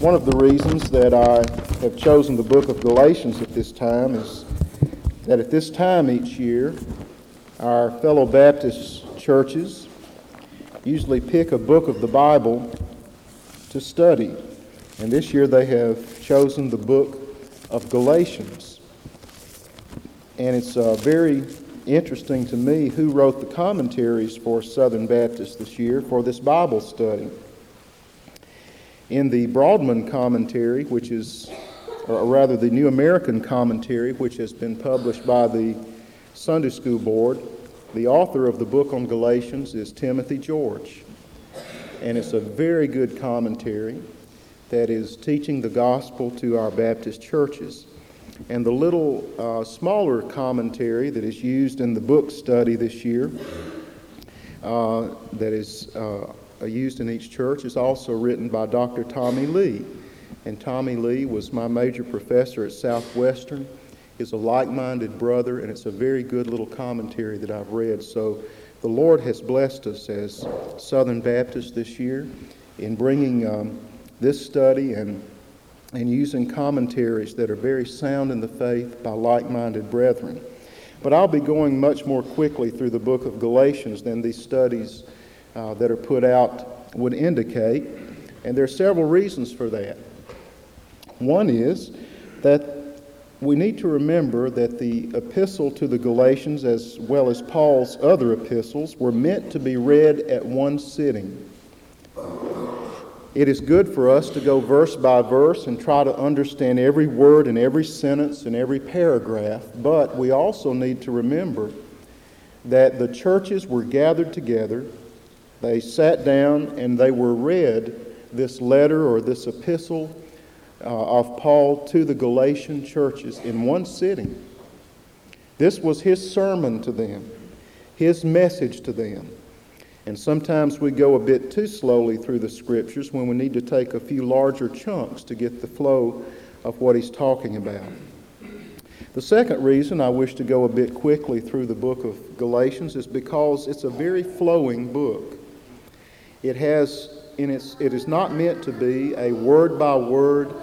One of the reasons that I have chosen the book of Galatians at this time is that at this time each year, our fellow Baptist churches usually pick a book of the Bible to study. And this year they have chosen the book of Galatians. And it's very interesting to me who wrote the commentaries for Southern Baptist this year for this Bible study. In the Broadman commentary, which is, or rather the New American Commentary, which has been published by the Sunday School Board, the author of the book on Galatians is Timothy George. And it's a very good commentary that is teaching the gospel to our Baptist churches. And the little smaller commentary that is used in the book study this year, that is used in each church, is also written by Dr. Tommy Lee. And Tommy Lee was my major professor at Southwestern. He's a like-minded brother, and it's a very good little commentary that I've read. So the Lord has blessed us as Southern Baptists this year in bringing this study and using commentaries that are very sound in the faith by like-minded brethren. But I'll be going much more quickly through the book of Galatians than these studies that are put out would indicate, and there are several reasons for that. One is that we need to remember that the epistle to the Galatians, as well as Paul's other epistles, were meant to be read at one sitting. It is good for us to go verse by verse and try to understand every word and every sentence and every paragraph, but we also need to remember that the churches were gathered together, they sat down, and they were read this letter or this epistle of Paul to the Galatian churches in one sitting. This was his sermon to them, his message to them. And sometimes we go a bit too slowly through the Scriptures when we need to take a few larger chunks to get the flow of what he's talking about. The second reason I wish to go a bit quickly through the book of Galatians is because it's a very flowing book. It is not meant to be a word-by-word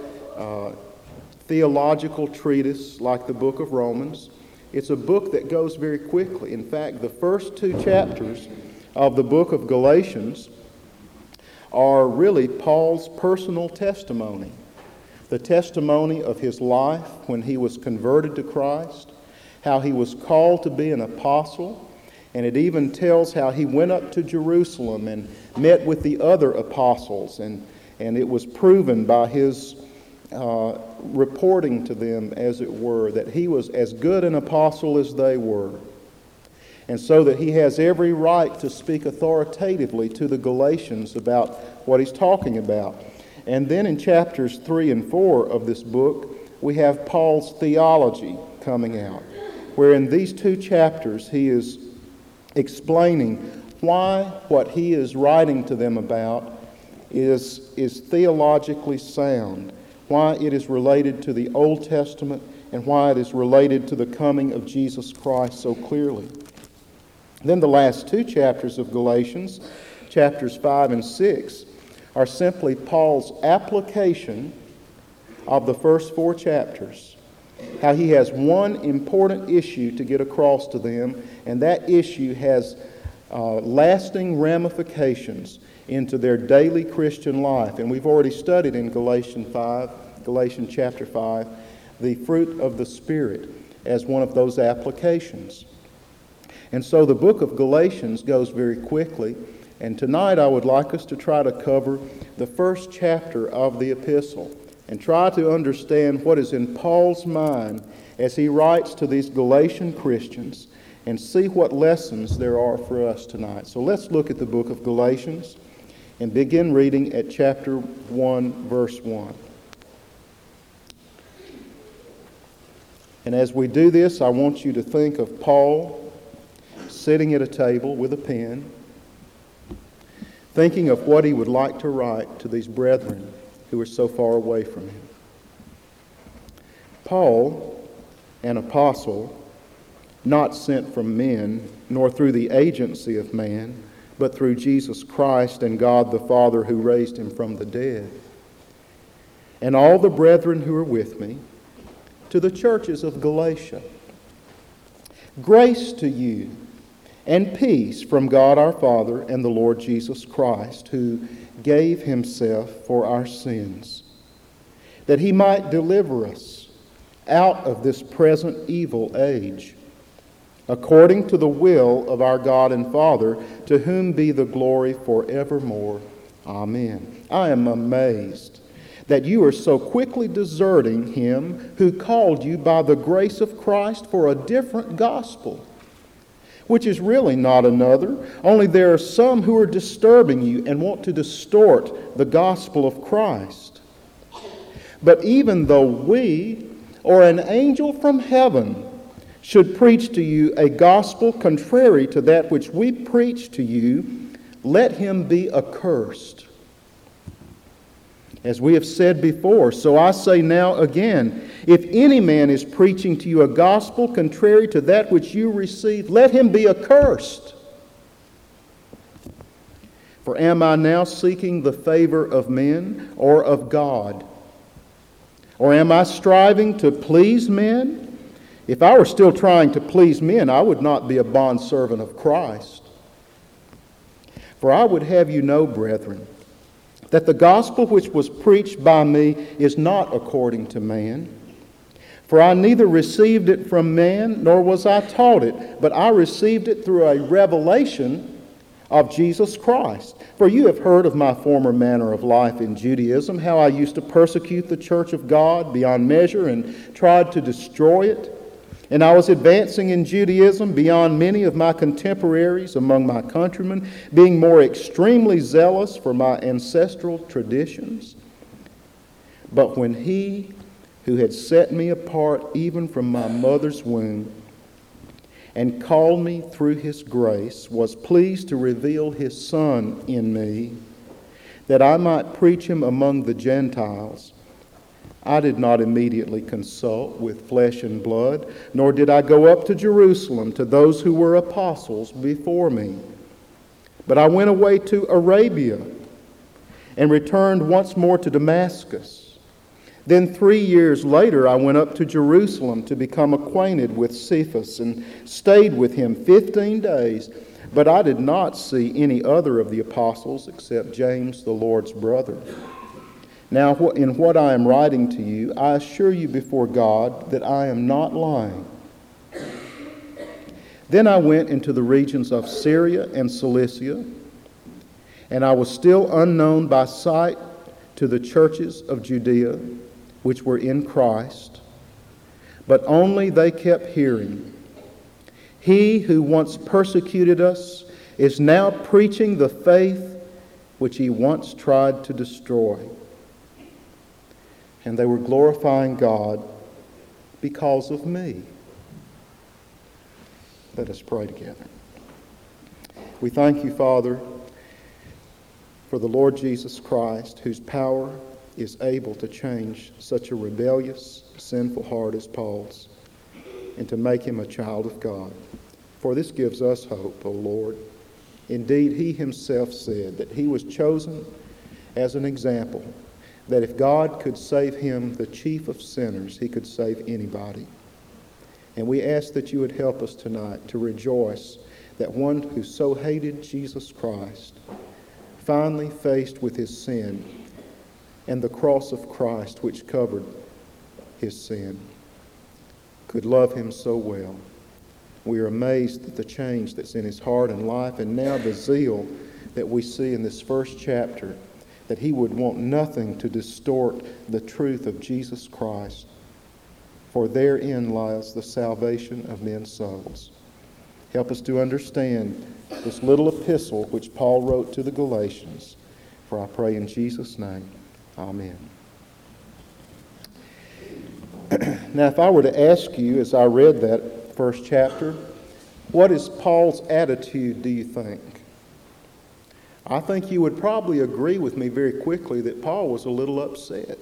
theological treatise like the book of Romans. It's a book that goes very quickly. In fact, the first two chapters of the book of Galatians are really Paul's personal testimony. The testimony of his life when he was converted to Christ, how he was called to be an apostle, and it even tells how he went up to Jerusalem and met with the other apostles, and it was proven by his reporting to them, as it were, that he was as good an apostle as they were. And so that he has every right to speak authoritatively to the Galatians about what he's talking about. And then in chapters 3 and 4 of this book, we have Paul's theology coming out, where in these two chapters he is explaining why what he is writing to them about is theologically sound, why it is related to the Old Testament, and why it is related to the coming of Jesus Christ so clearly. Then the last two chapters of Galatians, chapters 5 and 6, are simply Paul's application of the first four chapters. How he has one important issue to get across to them, and that issue has lasting ramifications into their daily Christian life. And we've already studied in Galatians chapter 5, the fruit of the Spirit as one of those applications. And so the book of Galatians goes very quickly, and tonight I would like us to try to cover the first chapter of the epistle and try to understand what is in Paul's mind as he writes to these Galatian Christians and see what lessons there are for us tonight. So let's look at the book of Galatians and begin reading at chapter 1, verse 1. And as we do this, I want you to think of Paul sitting at a table with a pen, thinking of what he would like to write to these brethren who are so far away from him. Paul, an apostle, not sent from men, nor through the agency of man, but through Jesus Christ and God the Father who raised him from the dead. and all the brethren who are with me, to the churches of Galatia. Grace to you and peace from God our Father and the Lord Jesus Christ, who gave himself for our sins, that he might deliver us out of this present evil age, according to the will of our God and Father, to whom be the glory forevermore. Amen. I am amazed that you are so quickly deserting him who called you by the grace of Christ for a different gospel, which is really not another, only there are some who are disturbing you and want to distort the gospel of Christ. But even though we or an angel from heaven should preach to you a gospel contrary to that which we preach to you, let him be accursed. As we have said before, so I say now again, if any man is preaching to you a gospel contrary to that which you received, let him be accursed. For am I now seeking the favor of men or of God? Or am I striving to please men? If I were still trying to please men, I would not be a bondservant of Christ. For I would have you know, brethren, that the gospel which was preached by me is not according to man. For I neither received it from man, nor was I taught it, but I received it through a revelation of Jesus Christ. For you have heard of my former manner of life in Judaism, how I used to persecute the church of God beyond measure and tried to destroy it. And I was advancing in Judaism beyond many of my contemporaries among my countrymen, being more extremely zealous for my ancestral traditions. But when he who had set me apart even from my mother's womb and called me through his grace was pleased to reveal his Son in me, that I might preach him among the Gentiles, I did not immediately consult with flesh and blood, nor did I go up to Jerusalem to those who were apostles before me. But I went away to Arabia and returned once more to Damascus. Then 3 years later I went up to Jerusalem to become acquainted with Cephas and stayed with him 15 days. But I did not see any other of the apostles except James, the Lord's brother. Now, in what I am writing to you, I assure you before God that I am not lying. Then I went into the regions of Syria and Cilicia, and I was still unknown by sight to the churches of Judea, which were in Christ, but only they kept hearing, "He who once persecuted us is now preaching the faith which he once tried to destroy." And they were glorifying God because of me. Let us pray together. We thank you, Father, for the Lord Jesus Christ, whose power is able to change such a rebellious, sinful heart as Paul's, and to make him a child of God. For this gives us hope, O Lord. Indeed, he himself said that he was chosen as an example, that if God could save him, the chief of sinners, he could save anybody. And we ask that you would help us tonight to rejoice that one who so hated Jesus Christ, finally faced with his sin and the cross of Christ which covered his sin, could love him so well. We are amazed at the change that's in his heart and life, and now the zeal that we see in this first chapter, that he would want nothing to distort the truth of Jesus Christ, for therein lies the salvation of men's souls. Help us to understand this little epistle which Paul wrote to the Galatians, for I pray in Jesus' name. Amen. Now, if I were to ask you, as I read that first chapter, what is Paul's attitude, do you think? I think you would probably agree with me very quickly that Paul was a little upset.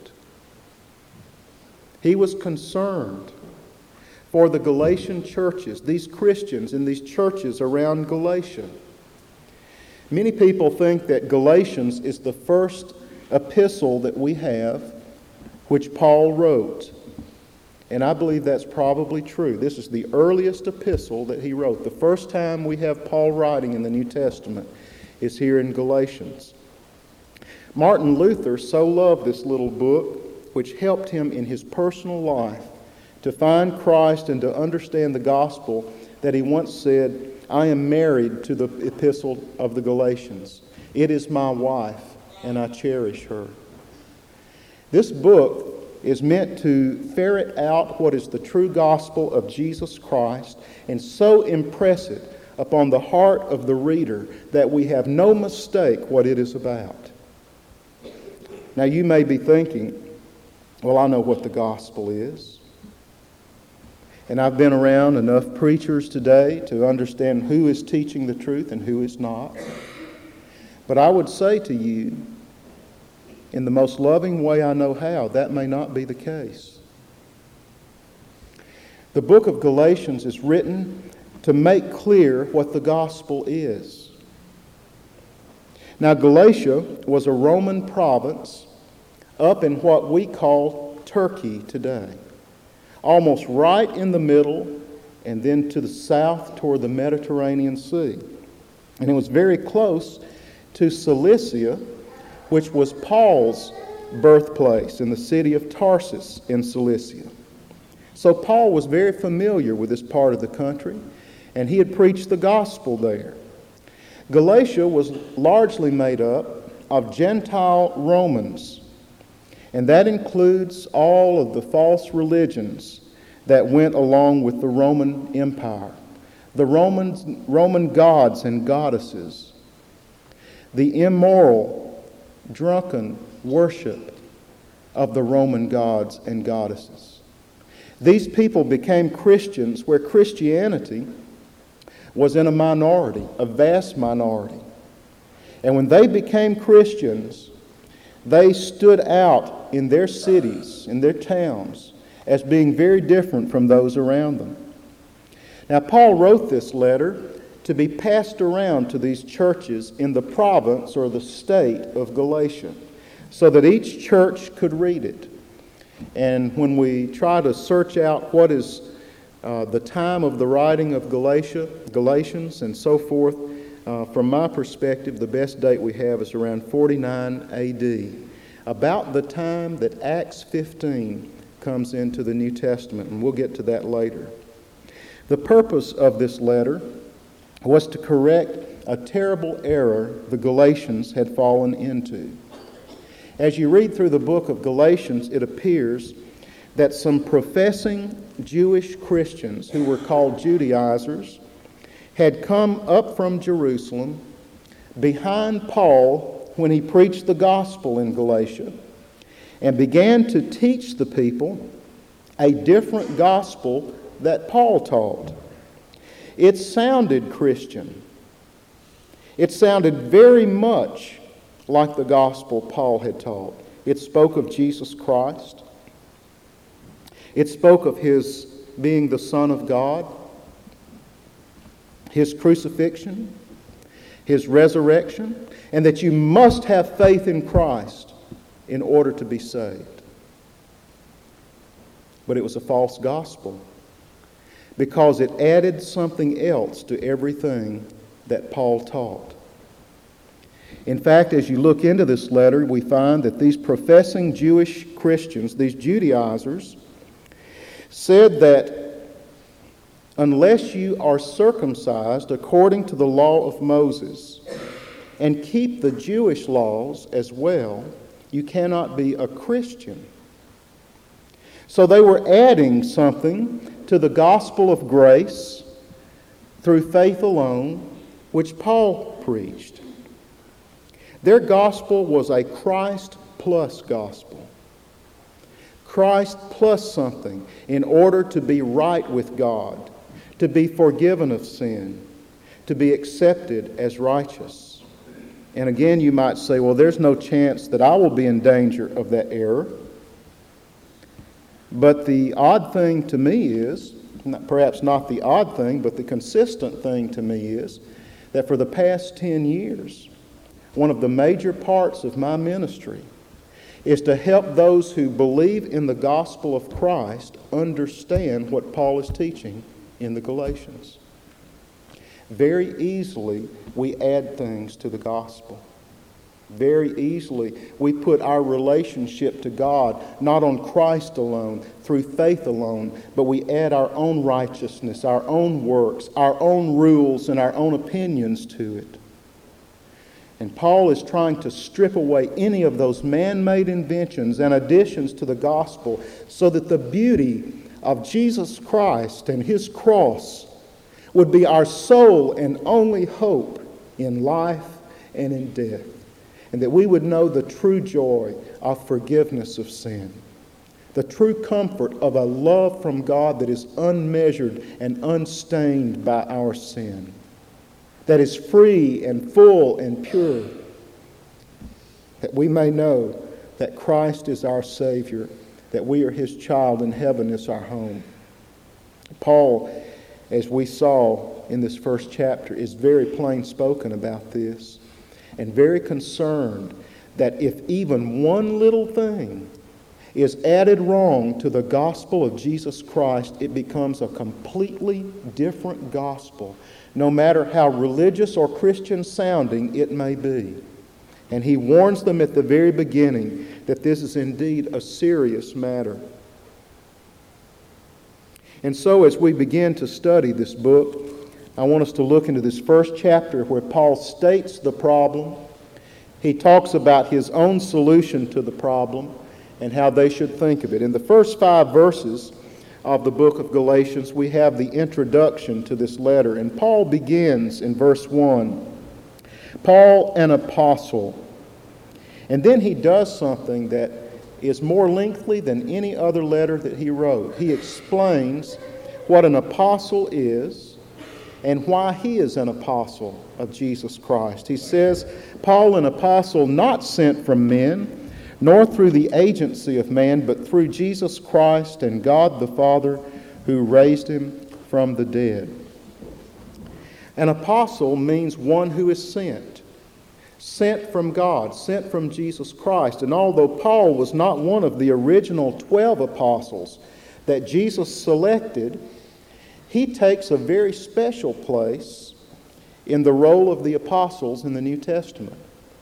He was concerned for the Galatian churches, these Christians in these churches around Galatia. Many people think that Galatians is the first epistle that we have which Paul wrote. And I believe that's probably true. This is the earliest epistle that he wrote. The first time we have Paul writing in the New Testament is here in Galatians. Martin Luther so loved this little book, which helped him in his personal life to find Christ and to understand the gospel, that he once said, "I am married to the epistle of the Galatians. It is my wife, and I cherish her." This book is meant to ferret out what is the true gospel of Jesus Christ and so impress it upon the heart of the reader that we have no mistake what it is about. Now you may be thinking, well, I know what the gospel is. And I've been around enough preachers today to understand who is teaching the truth and who is not. But I would say to you, in the most loving way I know how, that may not be the case. The book of Galatians is written to make clear what the gospel is. Now, Galatia was a Roman province up in what we call Turkey today, almost right in the middle and then to the south toward the Mediterranean Sea. And it was very close to Cilicia, which was Paul's birthplace in the city of Tarsus in Cilicia. So Paul was very familiar with this part of the country, and he had preached the gospel there. Galatia was largely made up of Gentile Romans, and that includes all of the false religions that went along with the Roman Empire, the Roman gods and goddesses, the immoral, drunken worship of the Roman gods and goddesses. These people became Christians where Christianity was in a minority, a vast minority. And when they became Christians, they stood out in their cities, in their towns, as being very different from those around them. Now, Paul wrote this letter to be passed around to these churches in the province or the state of Galatia, so that each church could read it. And when we try to search out what is the time of the writing of Galatians and so forth, from my perspective, the best date we have is around 49 A.D., about the time that Acts 15 comes into the New Testament, and we'll get to that later. The purpose of this letter was to correct a terrible error the Galatians had fallen into. As you read through the book of Galatians, it appears that some professing Jewish Christians who were called Judaizers had come up from Jerusalem behind Paul when he preached the gospel in Galatia and began to teach the people a different gospel that Paul taught. It sounded Christian. It sounded very much like the gospel Paul had taught. It spoke of Jesus Christ. It spoke of his being the Son of God, his crucifixion, his resurrection, and that you must have faith in Christ in order to be saved. But it was a false gospel, because it added something else to everything that Paul taught. In fact, as you look into this letter, we find that these professing Jewish Christians, these Judaizers, said that unless you are circumcised according to the law of Moses and keep the Jewish laws as well, you cannot be a Christian. So they were adding something to the gospel of grace through faith alone, which Paul preached. Their gospel was a Christ plus gospel. Christ plus something in order to be right with God, to be forgiven of sin, to be accepted as righteous. And again, you might say, well, there's no chance that I will be in danger of that error. But the odd thing to me is, perhaps not the odd thing, but the consistent thing to me is that for the past 10 years, one of the major parts of my ministry is to help those who believe in the gospel of Christ understand what Paul is teaching in the Galatians. Very easily, we add things to the gospel. Very easily, we put our relationship to God not on Christ alone, through faith alone, but we add our own righteousness, our own works, our own rules, and our own opinions to it. And Paul is trying to strip away any of those man-made inventions and additions to the gospel so that the beauty of Jesus Christ and His cross would be our sole and only hope in life and in death. And that we would know the true joy of forgiveness of sin. The true comfort of a love from God that is unmeasured and unstained by our sin. That is free and full and pure. That we may know that Christ is our Savior, that we are His child and heaven is our home. Paul, as we saw in this first chapter, is very plain spoken about this and very concerned that if even one little thing is added wrong to the gospel of Jesus Christ, it becomes a completely different gospel, no matter how religious or Christian sounding it may be. And he warns them at the very beginning that this is indeed a serious matter. And so as we begin to study this book, I want us to look into this first chapter where Paul states the problem. He talks about his own solution to the problem and how they should think of it. In the first 5 verses of the book of Galatians, we have the introduction to this letter. And Paul begins in verse 1, Paul, an apostle. And then he does something that is more lengthy than any other letter that he wrote. He explains what an apostle is and why he is an apostle of Jesus Christ. He says, Paul, an apostle not sent from men, nor through the agency of man, but through Jesus Christ and God the Father who raised him from the dead. An apostle means one who is sent. Sent from God, sent from Jesus Christ. And although Paul was not one of the original 12 apostles that Jesus selected, he takes a very special place in the role of the apostles in the New Testament.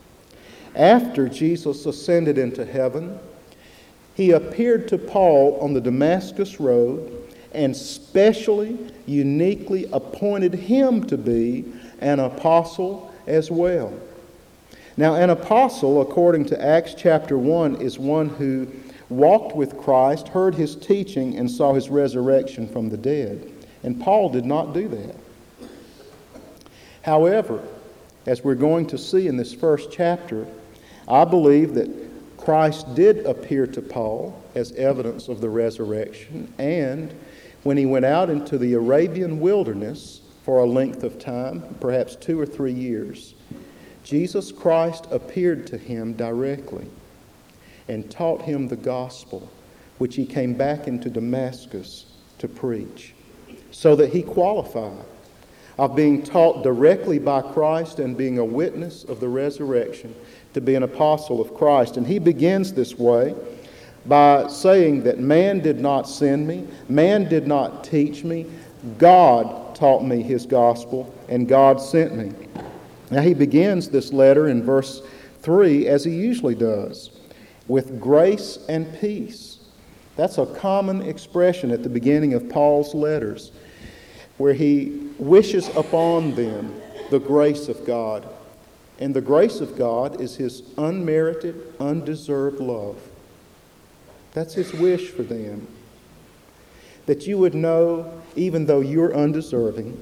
After Jesus ascended into heaven, he appeared to Paul on the Damascus Road and specially, uniquely appointed him to be an apostle as well. Now, an apostle, according to Acts chapter 1, is one who walked with Christ, heard his teaching, and saw his resurrection from the dead. And Paul did not do that. However, as we're going to see in this first chapter, I believe that Christ did appear to Paul as evidence of the resurrection, and when he went out into the Arabian wilderness for a length of time, perhaps 2 or 3 years, Jesus Christ appeared to him directly and taught him the gospel, which he came back into Damascus to preach, so that he qualified of being taught directly by Christ and being a witness of the resurrection to be an apostle of Christ. And he begins this way by saying that man did not send me, man did not teach me, God taught me his gospel, and God sent me. Now he begins this letter in verse 3 as he usually does, with grace and peace. That's a common expression at the beginning of Paul's letters, where he wishes upon them the grace of God. And the grace of God is his unmerited, undeserved love. That's his wish for them. That you would know, even though you're undeserving,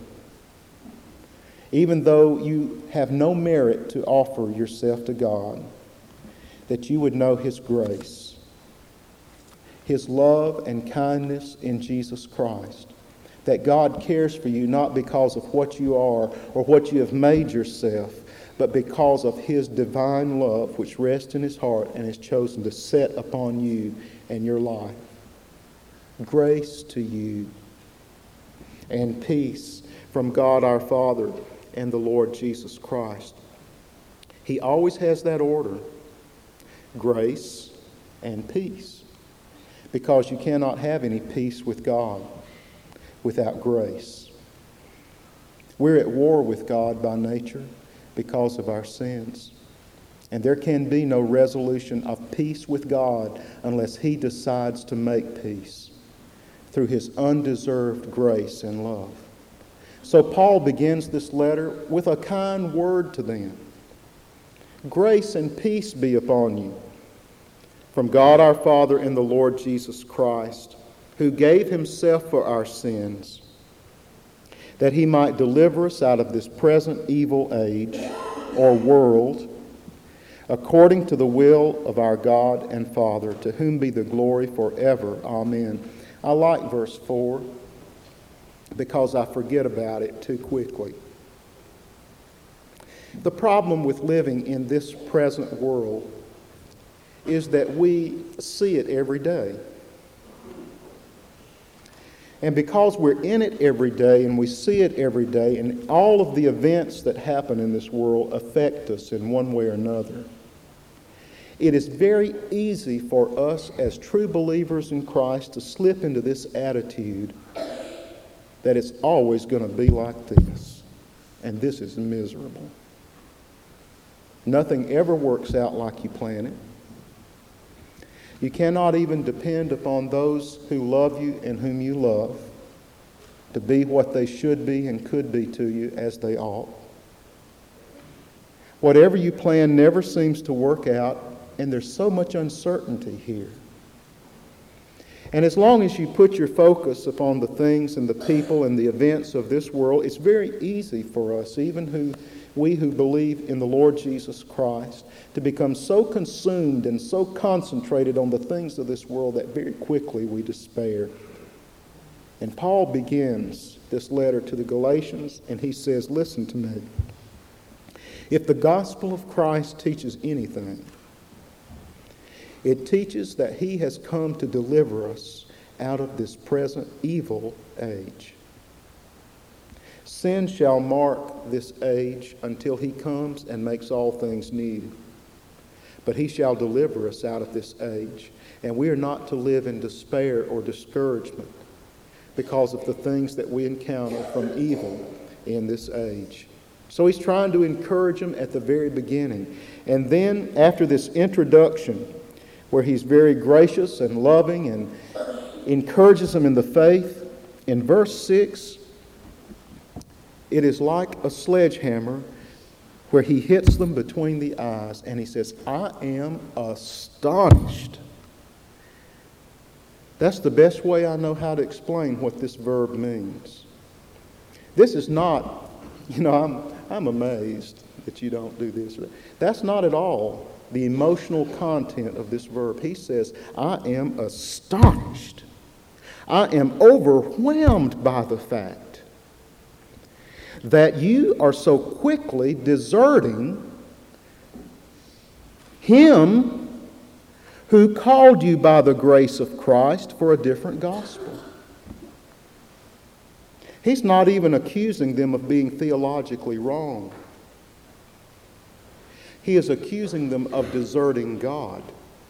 even though you have no merit to offer yourself to God, that you would know his grace, his love and kindness in Jesus Christ. That God cares for you not because of what you are or what you have made yourself, but because of his divine love which rests in his heart and has chosen to set upon you and your life. Grace to you and peace from God our Father and the Lord Jesus Christ. He always has that order. Grace, and peace. Because you cannot have any peace with God without grace. We're at war with God by nature because of our sins. And there can be no resolution of peace with God unless He decides to make peace through His undeserved grace and love. So Paul begins this letter with a kind word to them. Grace and peace be upon you from God our Father and the Lord Jesus Christ, who gave Himself for our sins, that He might deliver us out of this present evil age or world, according to the will of our God and Father, to whom be the glory forever. Amen. I like verse 4 because I forget about it too quickly. The problem with living in this present world is that we see it every day. And because we're in it every day and we see it every day, and all of the events that happen in this world affect us in one way or another, it is very easy for us as true believers in Christ to slip into this attitude that it's always going to be like this, and this is miserable. Nothing ever works out like you plan it. You cannot even depend upon those who love you and whom you love to be what they should be and could be to you as they ought. Whatever you plan never seems to work out, and there's so much uncertainty here. And as long as you put your focus upon the things and the people and the events of this world, it's very easy for us, even we who believe in the Lord Jesus Christ, to become so consumed and so concentrated on the things of this world that very quickly we despair. And Paul begins this letter to the Galatians, and he says, listen to me. If the gospel of Christ teaches anything, it teaches that He has come to deliver us out of this present evil age. Sin shall mark this age until He comes and makes all things new. But He shall deliver us out of this age. And we are not to live in despair or discouragement because of the things that we encounter from evil in this age. So he's trying to encourage them at the very beginning. And then after this introduction, where he's very gracious and loving and encourages them in the faith, in verse 6, it is like a sledgehammer where he hits them between the eyes, and he says, I am astonished. That's the best way I know how to explain what this verb means. This is not, I'm amazed that you don't do this. That's not at all the emotional content of this verb. He says, I am astonished. I am overwhelmed by the fact that you are so quickly deserting Him who called you by the grace of Christ for a different gospel. He's not even accusing them of being theologically wrong. He is accusing them of deserting God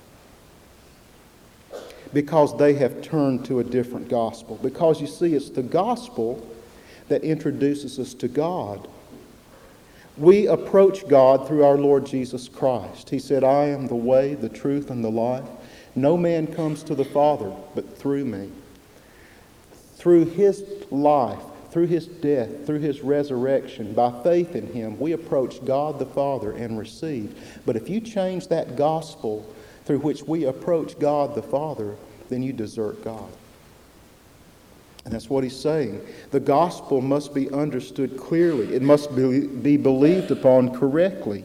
because they have turned to a different gospel. Because you see, it's the gospel that introduces us to God. We approach God through our Lord Jesus Christ. He said, I am the way, the truth, and the life. No man comes to the Father but through me. Through His life, through His death, through His resurrection, by faith in Him, we approach God the Father and receive. But if you change that gospel through which we approach God the Father, then you desert God. And that's what he's saying. The gospel must be understood clearly. It must be believed upon correctly.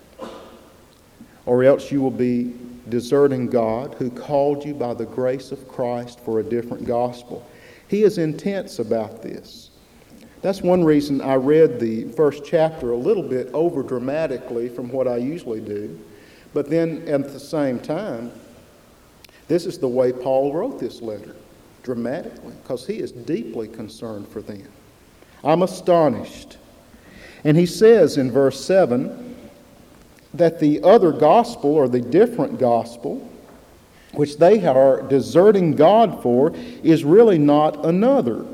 Or else you will be deserting God who called you by the grace of Christ for a different gospel. He is intense about this. That's one reason I read the first chapter a little bit over dramatically from what I usually do. But then at the same time, this is the way Paul wrote this letter, dramatically, because he is deeply concerned for them. I'm astonished. And he says in verse 7 that the other gospel, or the different gospel, which they are deserting God for, is really not another.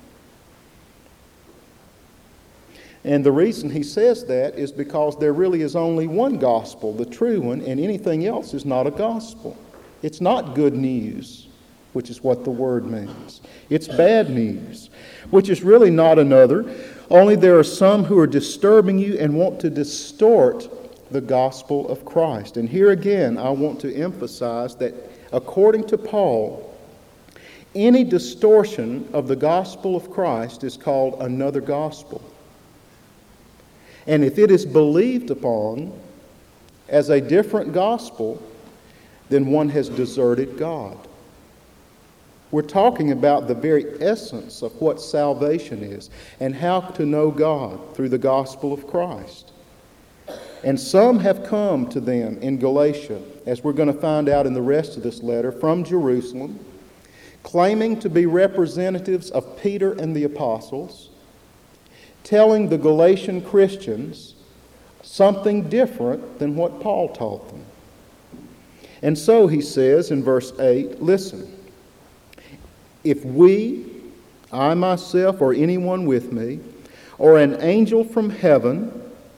And the reason he says that is because there really is only one gospel, the true one, and anything else is not a gospel. It's not good news, which is what the word means. It's bad news, which is really not another, only there are some who are disturbing you and want to distort the gospel of Christ. And here again, I want to emphasize that according to Paul, any distortion of the gospel of Christ is called another gospel. And if it is believed upon as a different gospel, then one has deserted God. We're talking about the very essence of what salvation is and how to know God through the gospel of Christ. And some have come to them in Galatia, as we're going to find out in the rest of this letter, from Jerusalem, claiming to be representatives of Peter and the apostles, telling the Galatian Christians something different than what Paul taught them. And so he says in verse 8, listen, if we, I myself or anyone with me, or an angel from heaven,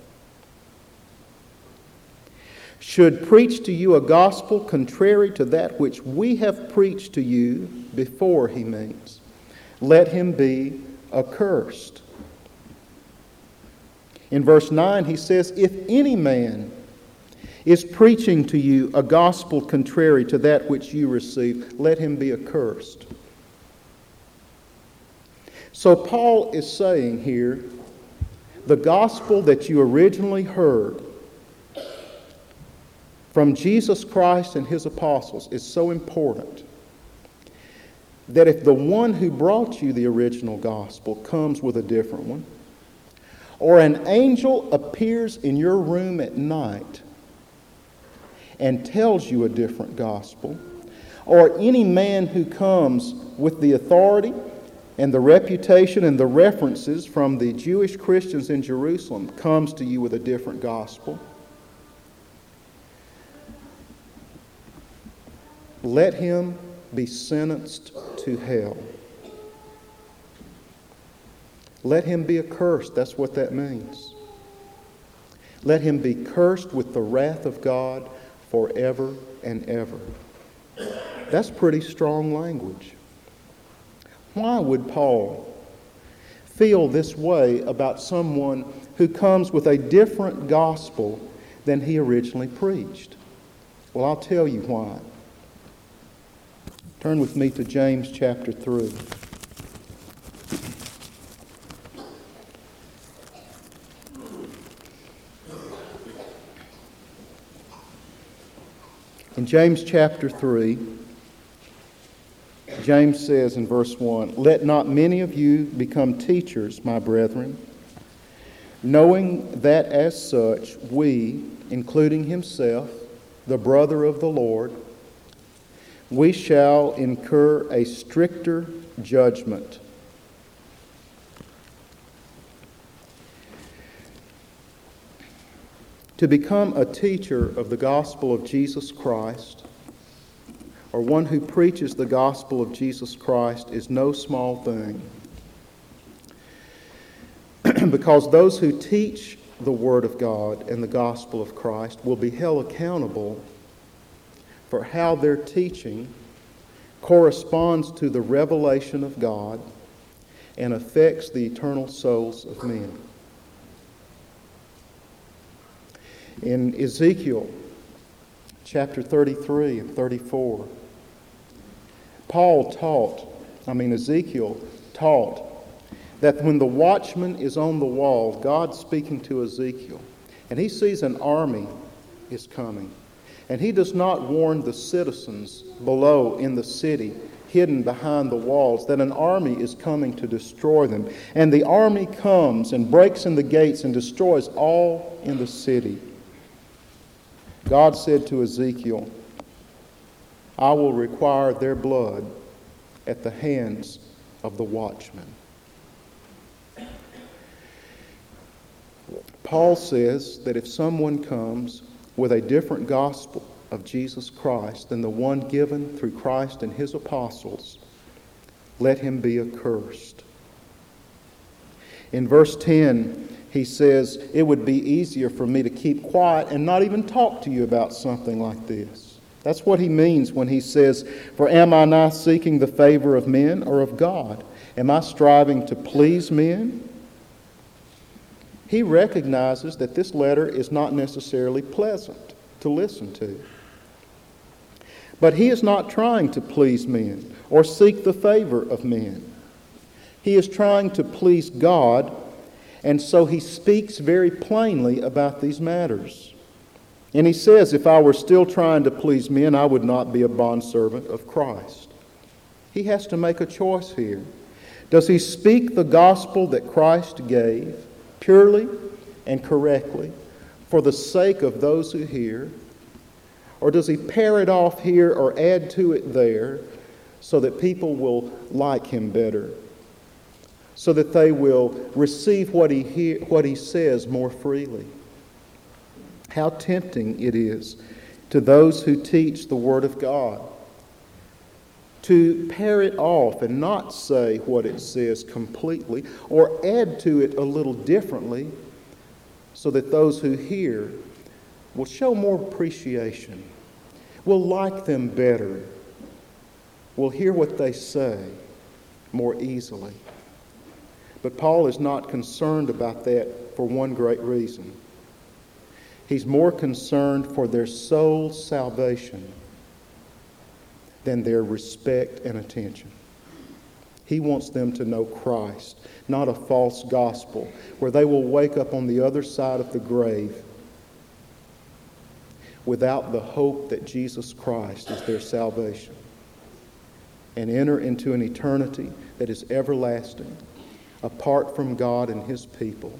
should preach to you a gospel contrary to that which we have preached to you before, he means, let him be accursed. In verse 9 he says, if any man is preaching to you a gospel contrary to that which you received, let him be accursed. So Paul is saying here, the gospel that you originally heard from Jesus Christ and his apostles is so important that if the one who brought you the original gospel comes with a different one, or an angel appears in your room at night and tells you a different gospel, or any man who comes with the authority and the reputation and the references from the Jewish Christians in Jerusalem comes to you with a different gospel, let him be sentenced to hell. Let him be accursed. That's what that means. Let him be cursed with the wrath of God forever and ever. That's pretty strong language. Why would Paul feel this way about someone who comes with a different gospel than he originally preached? Well, I'll tell you why. Turn with me to James chapter 3. In James chapter 3, James says in verse 1, let not many of you become teachers, my brethren, knowing that as such we, including himself, the brother of the Lord, we shall incur a stricter judgment. To become a teacher of the gospel of Jesus Christ, or one who preaches the gospel of Jesus Christ, is no small thing. Because those who teach the Word of God and the gospel of Christ will be held accountable for how their teaching corresponds to the revelation of God and affects the eternal souls of men. In Ezekiel chapter 33 and 34, Ezekiel taught that when the watchman is on the wall, God's speaking to Ezekiel, and he sees an army is coming, and he does not warn the citizens below in the city, hidden behind the walls, that an army is coming to destroy them. And the army comes and breaks in the gates and destroys all in the city. God said to Ezekiel, I will require their blood at the hands of the watchmen. Paul says that if someone comes with a different gospel, of Jesus Christ than the one given through Christ and his apostles, let him be accursed. In verse 10, he says, it would be easier for me to keep quiet and not even talk to you about something like this. That's what he means when he says, for am I not seeking the favor of men or of God? Am I striving to please men? He recognizes that this letter is not necessarily pleasant to listen to. But he is not trying to please men or seek the favor of men. He is trying to please God, and so he speaks very plainly about these matters. And he says, if I were still trying to please men, I would not be a bondservant of Christ. He has to make a choice here. Does he speak the gospel that Christ gave purely and correctly for the sake of those who hear? Or does he pare it off here or add to it there so that people will like him better, so that they will receive what he says more freely? How tempting it is to those who teach the Word of God to pare it off and not say what it says completely, or add to it a little differently so that those who hear will show more appreciation, will like them better, will hear what they say more easily. But Paul is not concerned about that for one great reason. He's more concerned for their soul's salvation than their respect and attention. He wants them to know Christ, not a false gospel, where they will wake up on the other side of the grave without the hope that Jesus Christ is their salvation, and enter into an eternity that is everlasting, apart from God and his people,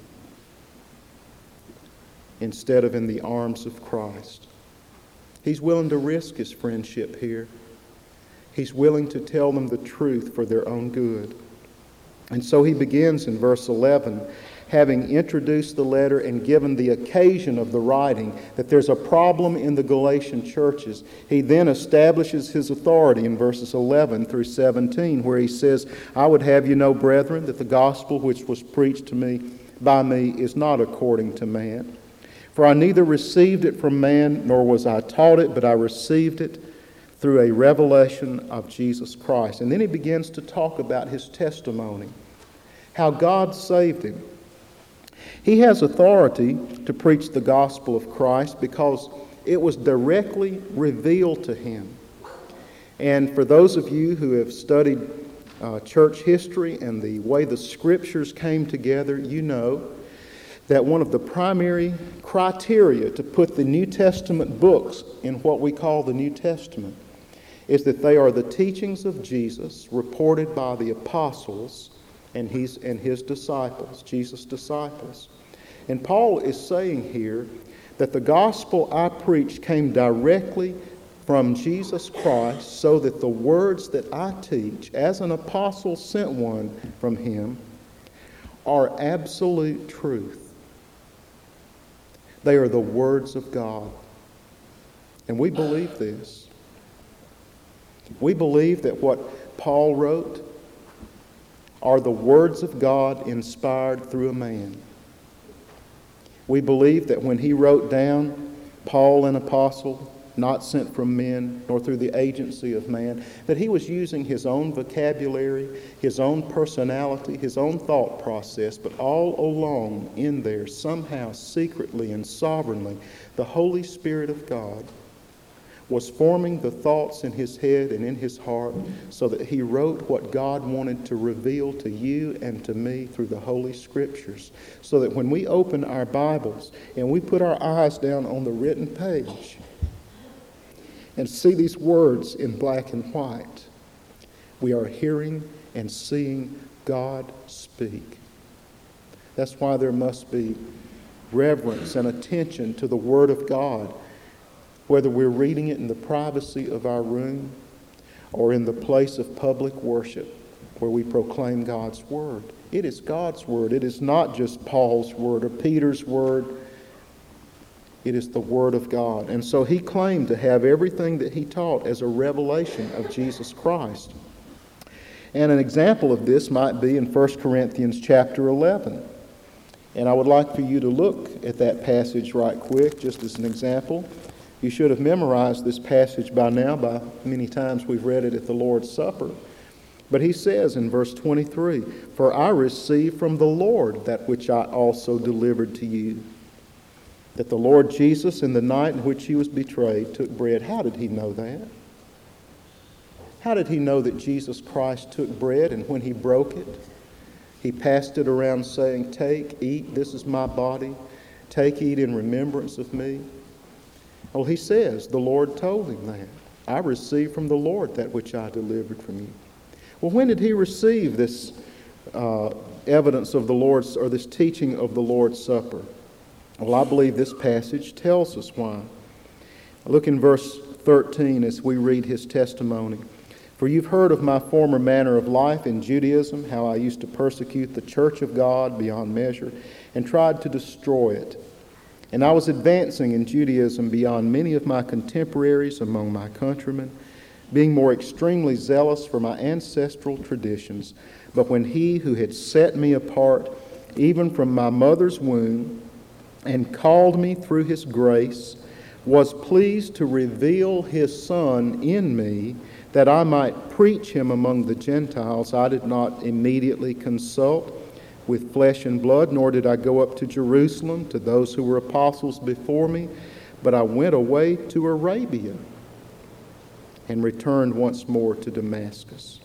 instead of in the arms of Christ. He's willing to risk his friendship here. He's willing to tell them the truth for their own good. And so he begins in verse 11, having introduced the letter and given the occasion of the writing, that there's a problem in the Galatian churches. He then establishes his authority in verses 11 through 17, where he says, I would have you know, brethren, that the gospel which was preached to me by me is not according to man. For I neither received it from man, nor was I taught it, but I received it through a revelation of Jesus Christ. And then he begins to talk about his testimony, how God saved him. He has authority to preach the gospel of Christ because it was directly revealed to him. And for those of you who have studied church history and the way the scriptures came together, you know that one of the primary criteria to put the New Testament books in what we call the New Testament is that they are the teachings of Jesus reported by the apostles and his disciples, Jesus' disciples. And Paul is saying here that the gospel I preach came directly from Jesus Christ, so that the words that I teach, as an apostle sent one from him, are absolute truth. They are the words of God. And we believe this. We believe that what Paul wrote are the words of God inspired through a man. We believe that when he wrote down, Paul, an apostle, not sent from men, nor through the agency of man, that he was using his own vocabulary, his own personality, his own thought process, but all along in there, somehow, secretly and sovereignly, the Holy Spirit of God was forming the thoughts in his head and in his heart so that he wrote what God wanted to reveal to you and to me through the Holy Scriptures, so that when we open our Bibles and we put our eyes down on the written page and see these words in black and white, we are hearing and seeing God speak. That's why there must be reverence and attention to the Word of God, whether we're reading it in the privacy of our room or in the place of public worship where we proclaim God's Word. It is God's Word. It is not just Paul's Word or Peter's Word It is the Word of God. And so he claimed to have everything that he taught as a revelation of Jesus Christ. And an example of this might be in 1 Corinthians chapter 11. And I would like for you to look at that passage right quick, just as an example. You should have memorized this passage by now, by many times we've read it at the Lord's Supper. But he says in verse 23, "For I received from the Lord that which I also delivered to you, that the Lord Jesus, in the night in which he was betrayed, took bread." How did he know that? How did he know that Jesus Christ took bread, and when he broke it, he passed it around saying, "Take, eat, this is my body. Take, eat in remembrance of me"? Well, he says the Lord told him that. "I received from the Lord that which I delivered from you." Well, when did he receive this evidence of the Lord's, or this teaching of the Lord's Supper? Well, I believe this passage tells us why. Look in verse 13 as we read his testimony. "For you've heard of my former manner of life in Judaism, how I used to persecute the church of God beyond measure and tried to destroy it. And I was advancing in Judaism beyond many of my contemporaries among my countrymen, being more extremely zealous for my ancestral traditions. But when he who had set me apart, even from my mother's womb, and called me through his grace, was pleased to reveal his Son in me, that I might preach him among the Gentiles, I did not immediately consult with flesh and blood, nor did I go up to Jerusalem to those who were apostles before me, but I went away to Arabia and returned once more to Damascus."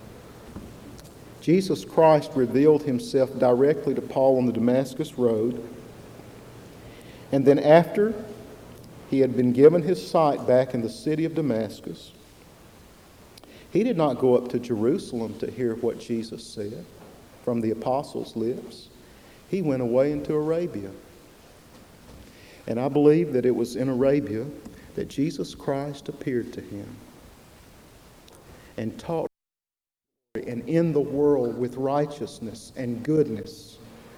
Jesus Christ revealed himself directly to Paul on the Damascus road, and then after he had been given his sight back in the city of Damascus, he did not go up to Jerusalem to hear what Jesus said from the apostles' lips. He went away into Arabia. And I believe that it was in Arabia that Jesus Christ appeared to him and taught and in the world with righteousness and goodness,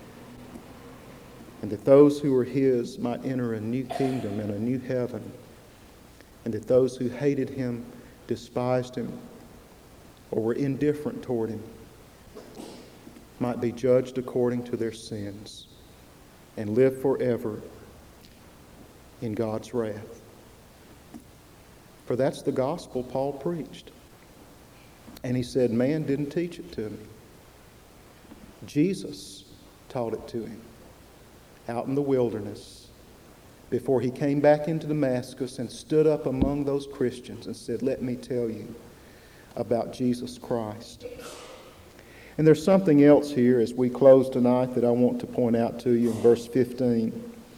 and that those who were his might enter a new kingdom and a new heaven, and that those who hated him, despised him, or were indifferent toward him might be judged according to their sins and live forever in God's wrath. For that's the gospel Paul preached. And he said, man didn't teach it to me. Jesus taught it to him out in the wilderness before he came back into Damascus and stood up among those Christians and said, "Let me tell you about Jesus Christ." And there's something else here as we close tonight that I want to point out to you in verse 15.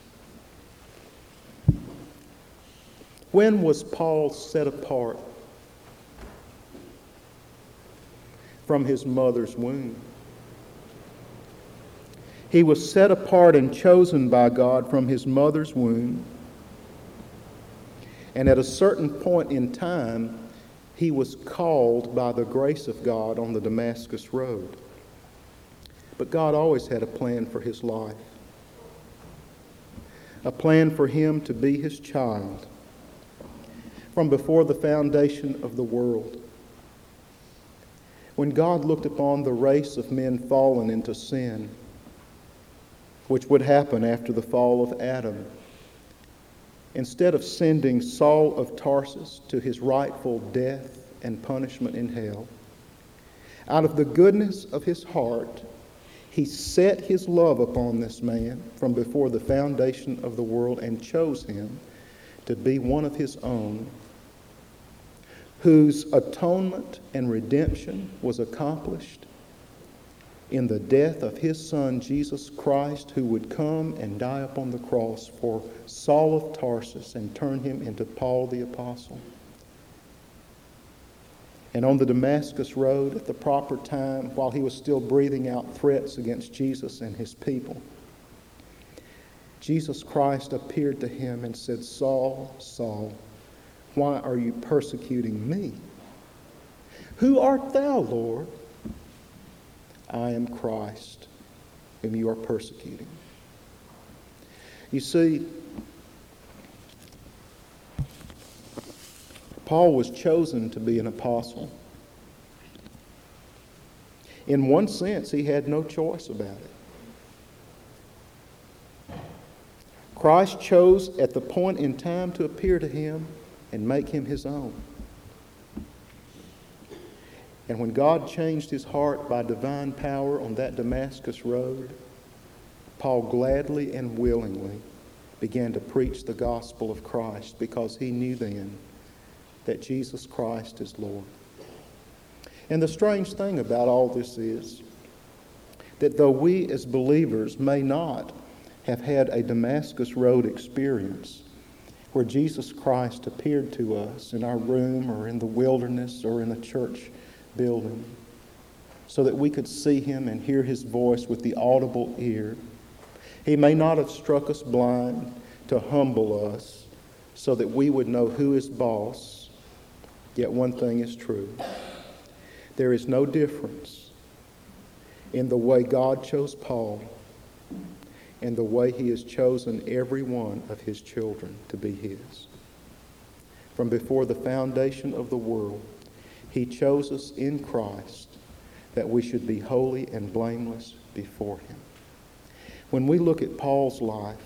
When was Paul set apart from his mother's womb? He was set apart and chosen by God from his mother's womb. And at a certain point in time, he was called by the grace of God on the Damascus road. But God always had a plan for his life. A plan for him to be his child from before the foundation of the world. When God looked upon the race of men fallen into sin, which would happen after the fall of Adam, instead of sending Saul of Tarsus to his rightful death and punishment in hell, out of the goodness of his heart, he set his love upon this man from before the foundation of the world and chose him to be one of his own, whose atonement and redemption was accomplished in the death of his Son, Jesus Christ, who would come and die upon the cross for Saul of Tarsus and turn him into Paul the Apostle. And on the Damascus road at the proper time, while he was still breathing out threats against Jesus and his people, Jesus Christ appeared to him and said, "Saul, Saul, why are you persecuting me? Who art thou, Lord?" "I am Christ, whom you are persecuting." You see, Paul was chosen to be an apostle. In one sense, he had no choice about it. Christ chose at the point in time to appear to him and make him his own. And when God changed his heart by divine power on that Damascus road, Paul gladly and willingly began to preach the gospel of Christ because he knew then that Jesus Christ is Lord. And the strange thing about all this is that though we as believers may not have had a Damascus Road experience where Jesus Christ appeared to us in our room or in the wilderness or in a church building so that we could see him and hear his voice with the audible ear, he may not have struck us blind to humble us so that we would know who is boss, yet one thing is true. There is no difference in the way God chose Paul and the way he has chosen every one of his children to be his. From before the foundation of the world, he chose us in Christ that we should be holy and blameless before him. When we look at Paul's life,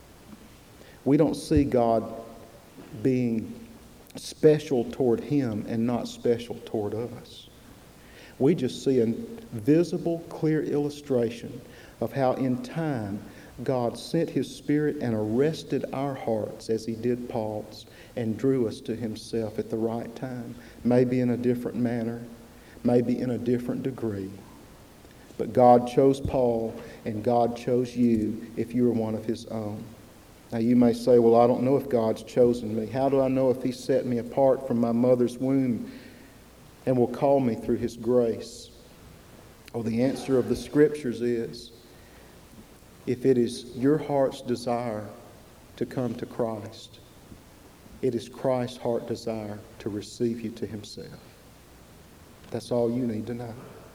we don't see God being special toward him and not special toward us. We just see a visible, clear illustration of how in time God sent his Spirit and arrested our hearts as he did Paul's and drew us to himself at the right time, maybe in a different manner, maybe in a different degree. But God chose Paul and God chose you if you were one of his own. Now you may say, well, I don't know if God's chosen me. How do I know if he set me apart from my mother's womb and will call me through his grace? Well, the answer of the Scriptures is, if it is your heart's desire to come to Christ, it is Christ's heart desire to receive you to himself. That's all you need to know.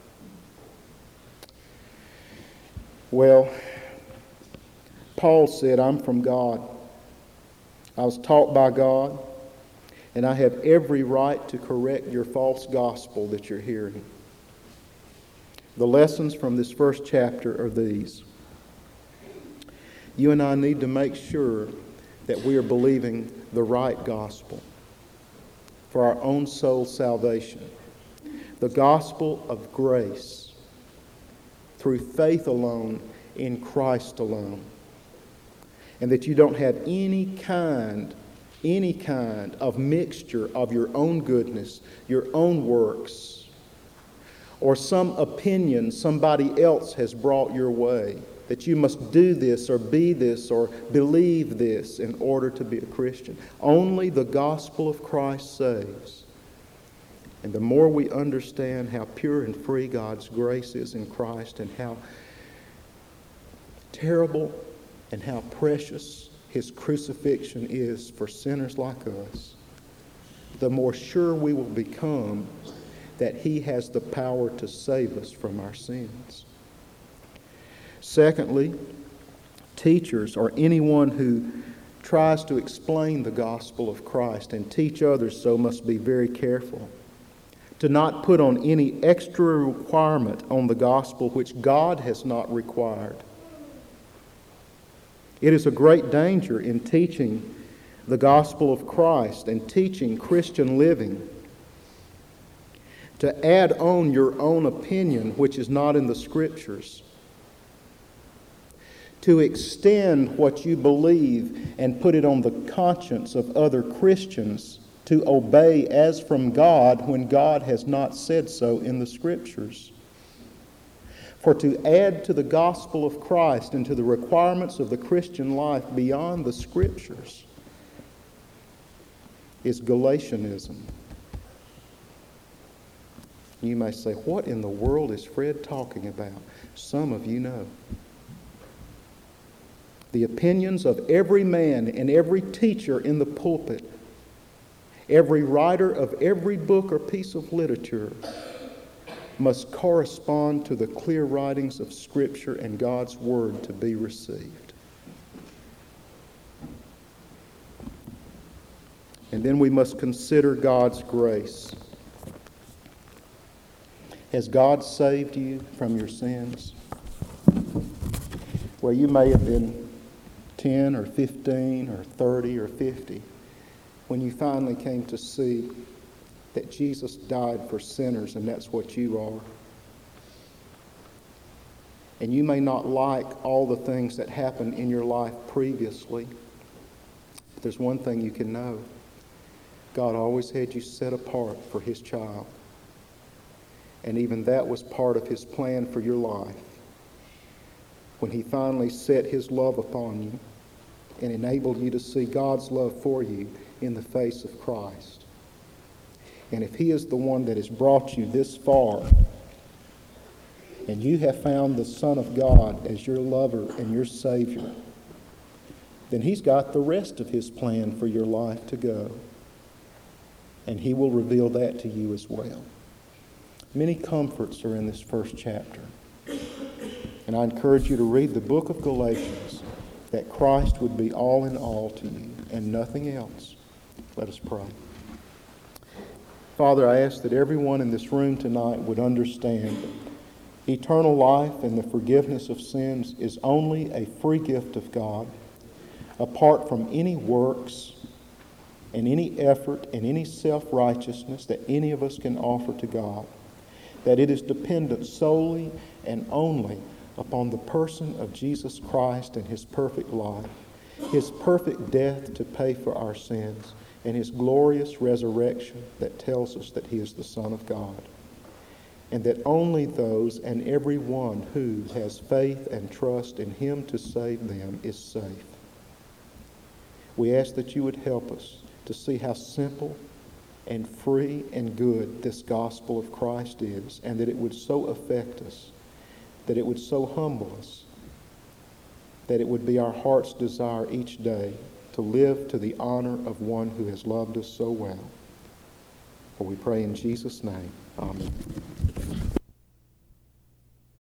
Well, Paul said, I'm from God. I was taught by God, and I have every right to correct your false gospel that you're hearing. The lessons from this first chapter are these. You and I need to make sure that we are believing the right gospel for our own soul salvation. The gospel of grace through faith alone in Christ alone. And that you don't have any kind of mixture of your own goodness, your own works, or some opinion somebody else has brought your way, that you must do this or be this or believe this in order to be a Christian. Only the gospel of Christ saves. And the more we understand how pure and free God's grace is in Christ and how terrible and how precious his crucifixion is for sinners like us, the more sure we will become that he has the power to save us from our sins. Secondly, teachers or anyone who tries to explain the gospel of Christ and teach others so must be very careful to not put on any extra requirement on the gospel which God has not required. It is a great danger in teaching the gospel of Christ and teaching Christian living to add on your own opinion which is not in the Scriptures, to extend what you believe and put it on the conscience of other Christians to obey as from God when God has not said so in the Scriptures. For to add to the gospel of Christ and to the requirements of the Christian life beyond the Scriptures is Galatianism. You may say, what in the world is Fred talking about? Some of you know. The opinions of every man and every teacher in the pulpit, every writer of every book or piece of literature must correspond to the clear writings of Scripture and God's Word to be received. And then we must consider God's grace. Has God saved you from your sins? Well, you may have been 10 or 15 or 30 or 50 when you finally came to see that Jesus died for sinners, and that's what you are. And you may not like all the things that happened in your life previously, but there's one thing you can know. God always had you set apart for His child. And even that was part of His plan for your life. When He finally set His love upon you and enabled you to see God's love for you in the face of Christ. And if He is the one that has brought you this far, and you have found the Son of God as your lover and your Savior, then He's got the rest of His plan for your life to go. And He will reveal that to you as well. Many comforts are in this first chapter. And I encourage you to read the book of Galatians, that Christ would be all in all to you and nothing else. Let us pray. Father, I ask that everyone in this room tonight would understand that eternal life and the forgiveness of sins is only a free gift of God, apart from any works and any effort and any self-righteousness that any of us can offer to God. That it is dependent solely and only upon the person of Jesus Christ and His perfect life, His perfect death to pay for our sins, and His glorious resurrection that tells us that He is the Son of God. And that only those and everyone who has faith and trust in Him to save them is safe. We ask that you would help us to see how simple and free and good this gospel of Christ is, and that it would so affect us, that it would so humble us, that it would be our heart's desire each day to live to the honor of one who has loved us so well. For we pray in Jesus' name. Amen.